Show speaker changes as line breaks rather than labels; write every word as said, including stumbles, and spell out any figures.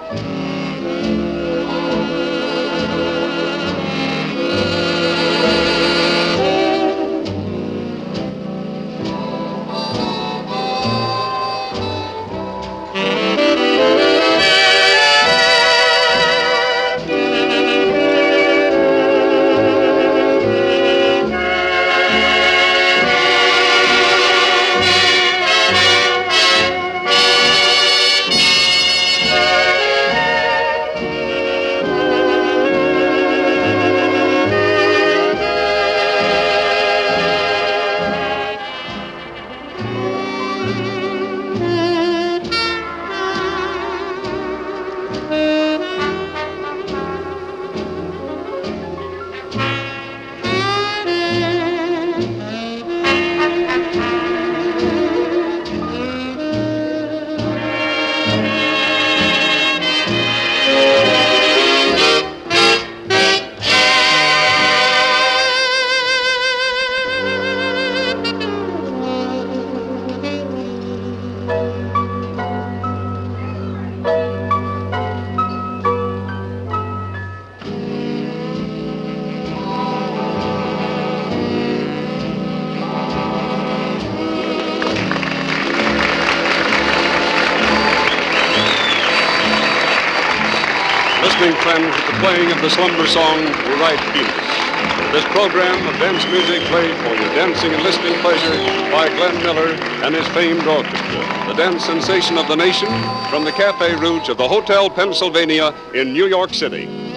Listening friends with the playing of the slumber song, Right Venus. This program of dance music played for your dancing and listening pleasure by Glenn Miller and his famed orchestra, the dance sensation of the nation, from the Cafe Rouge of the Hotel Pennsylvania in New York City.